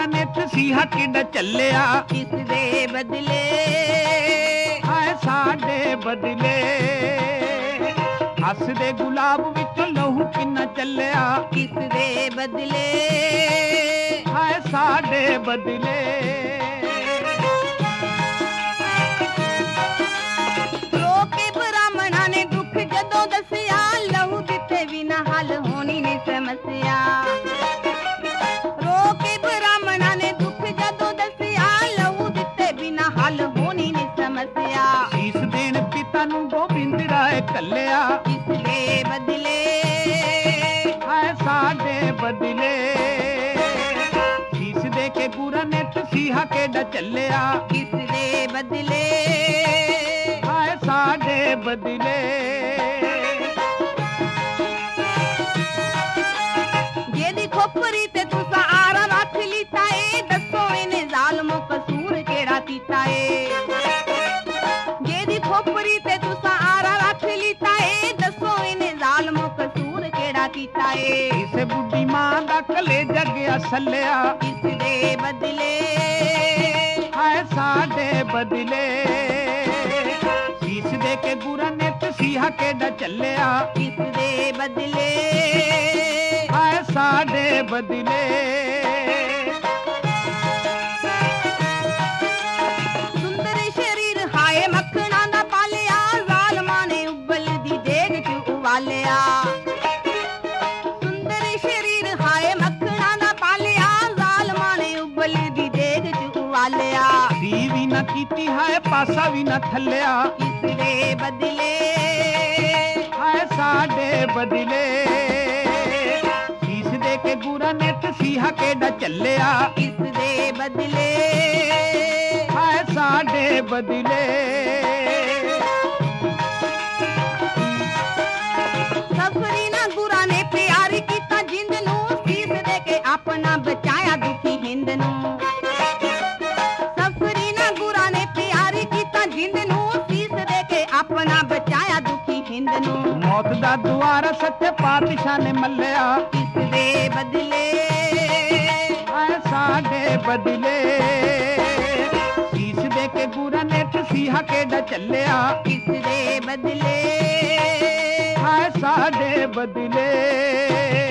ਨੇ ਤਸੀਹਾ ਕਿੱਡਾ ਚੱਲਿਆ, ਕਿਸ ਦੇ ਬਦਲੇ ਹਾਏ ਸਾਡੇ ਬਦਲੇ। ਹੱਸਦੇ ਗੁਲਾਬ ਵਿੱਚੋਂ ਲਹੂ ਕਿੰਨਾ ਚੱਲਿਆ, ਕਿਸ ਦੇ ਬਦਲੇ ਹਾਏ ਸਾਡੇ ਬਦਲੇ। ਰੋ ਕੇ ਬ੍ਰਾਹਮਣਾਂ ਨੇ ਦੁੱਖ ਜਦੋਂ ਦੱਸਿਆ, ਲਹੂ ਦਿੱਤੇ ਬਿਨਾ ਹੱਲ ਹੋਣੀ ਨਹੀਂ ਸਮੱਸਿਆ। ਰੋ ਕੇ ਬ੍ਰਾਹਮਣਾਂ ਨੇ ਦੁੱਖ ਜਦੋਂ ਦੱਸਿਆ, ਲਹੂ ਦਿੱਤੇ ਬਿਨਾ ਹੱਲ ਹੋਣੀ ਨਹੀਂ ਸਮੱਸਿਆ। ਸੀਸ ਦੇਣ ਪਿਤਾ ਨੂੰ ਗੋਬਿੰਦ ਰਾਏ ਕੱਲਿਆ, ਕਿਸ ਦੇ ਬਦਲੇ ਹਾਏ ਸਾਡੇ ਬਦਲੇ। ਸੀਸ ਦੇ ਕੇ ਗੁਰਾਂ ਨੇ ਤਸੀਹਾ ਕਿੱਡਾ ਚੱਲਿਆ, ਕਿਸ ਦੇ ਬਦਲੇ ਹਾਏ ਸਾਡੇ ਬਦਲੇ। ਜਿਹਦੀ ਖੋਪਰੀ ਤੇ ਤੁਸਾਂ ਆਰਾ ਰੱਖ ਲੀਤਾ ਏ, ਦੱਸੋ ਇਹਨੇ ਜ਼ਾਲਮੋ ਕਸੂਰ ਕਿਹੜਾ ਕੀਤਾ ਏ। ਜਿਹਦੀ ਖੋਪਰੀ ਤੇ ਤੁਸਾਂ ਆਰਾ ਰੱਖ ਲੀਤਾ ਏ, ਦੱਸੋ ਇਹਨੇ ਜ਼ਾਲਮੋ ਕਸੂਰ ਕਿਹੜਾ ਕੀਤਾ ਏ। ਕਿਸੇ ਬੁੱਢੀ ਮਾਂ ਦਾ ਕਲੇਜਾ ਗਿਆ ਸੱਲਿਆ, ਕਿਸ ਦੇ ਬਦਲੇ ਹਾਏ ਸਾਡੇ ਬਦਲੇ। ਸੀਸ ਦੇ ਕੇ ਗੁਰਾਂ ਨੇ ਤਸੀਹਾ ਕਿੱਡਾ ਚੱਲਿਆ, ਕਿਸ ਦੇ ਬਦਲੇ ਹਾਏ ਸਾਡੇ ਬਦਲੇ। ਸੁੰਦਰ ਸ਼ਰੀਰ ਹਾਏ ਮੱਖਣਾ ਦਾ ਪਾਲਿਆ, ਜ਼ਾਲਮਾਂ ਨੇ ਉਬਲਦੀ ਦੇਗ ਚ ਉਵਾਲਿਆ। ਸੁੰਦਰ ਸ਼ਰੀਰ ਹਾਏ ਮੱਖਣਾ ਦਾ ਪਾਲਿਆ, ਜ਼ਾਲਮਾਂ ਨੇ ਉਬਲਦੀ ਦੇਗ ਚ ਉਵਾਲਿਆ। ਧੀ ਵੀ ਨਾ ਕੀਤੀ ਹਾਏ ਪਾਸਾ ਵੀ ਨਾ ਥੱਲਿਆ, ਕਿਸ ਦੇ ਬਦਲੇ ਹਾਏ ਸਾਡੇ ਬਦਲੇ। ਸੀਸ ਦੇ ਕੇ ਗੁਰਾਂ ਨੇ ਤਸੀਹਾ ਕਿੱਡਾ ਚੱਲਿਆ, ਕਿਸ ਦੇ ਬਦਲੇ ਹਾਏ ਸਾਡੇ ਬਦਲੇ। ਸਫਰੀ ਨਾ ਗੁਰਾਂ ਨੇ ਪਿਆਰ ਕੀਤਾ ਜਿੰਦ ਨੂੰ, ਸੀਸ ਦੇ ਕੇ ਆਪਣਾ ਬਚਾਇਆ ਦੁਖੀ ਹਿੰਦ ਨੂੰ। ਸਫਰੀ ਨਾ ਗੁਰਾਂ ਨੇ ਪਿਆਰ ਕੀਤਾ ਜਿੰਦ ਨੂੰ, ਸੀਸ ਦੇ ਕੇ ਆਪਣਾ ਬਚਾਇਆ ਦੁਖੀ ਹਿੰਦ ਨੂੰ। ਮੌਤ ਦਾ ਦੁਆਰਾ ਸੱਚੇ ਪਾਤਸ਼ਾਹ ਨੇ ਮੱਲਿਆ, ਕਿਸ ਦੇ ਬਦਲੇ ਹਾਏ ਸਾਡੇ ਬਦਲੇ। ਸੀਸ ਦੇ ਕੇ ਗੁਰਾਂ ਨੇ ਤਸੀਹਾ ਕਿੱਡਾ ਚੱਲਿਆ, ਕਿਸ ਦੇ ਬਦਲੇ ਹਾਏ ਸਾਡੇ ਬਦਲੇ।